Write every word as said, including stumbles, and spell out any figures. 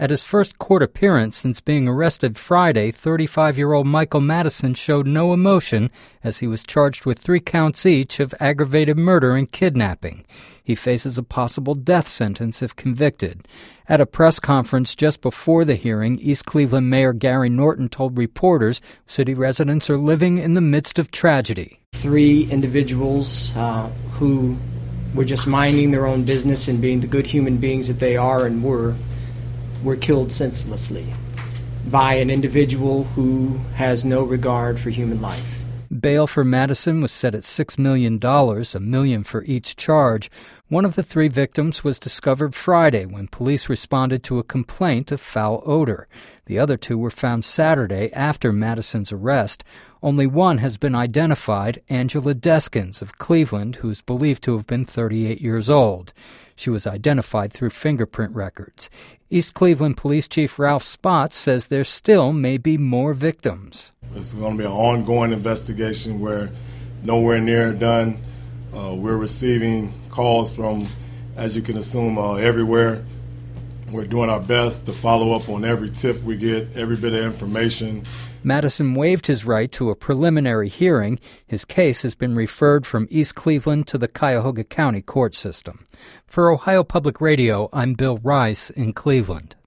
At his first court appearance since being arrested Friday, thirty-five-year-old Michael Madison showed no emotion as he was charged with three counts each of aggravated murder and kidnapping. He faces a possible death sentence if convicted. At a press conference just before the hearing, East Cleveland Mayor Gary Norton told reporters city residents are living in the midst of tragedy. Three individuals uh, who were just minding their own business and being the good human beings that they are and were, were killed senselessly by an individual who has no regard for human life. Bail for Madison was set at six million dollars, a million for each charge. One of the three victims was discovered Friday when police responded to a complaint of foul odor. The other two were found Saturday after Madison's arrest. Only one has been identified, Angela Deskins of Cleveland, who is believed to have been thirty-eight years old. She was identified through fingerprint records. East Cleveland Police Chief Ralph Spotts says there still may be more victims. It's going to be an ongoing investigation. We're nowhere near done. Uh, we're receiving calls from, as you can assume, uh, everywhere. We're doing our best to follow up on every tip we get, every bit of information. Madison waived his right to a preliminary hearing. His case has been referred from East Cleveland to the Cuyahoga County court system. For Ohio Public Radio, I'm Bill Rice in Cleveland.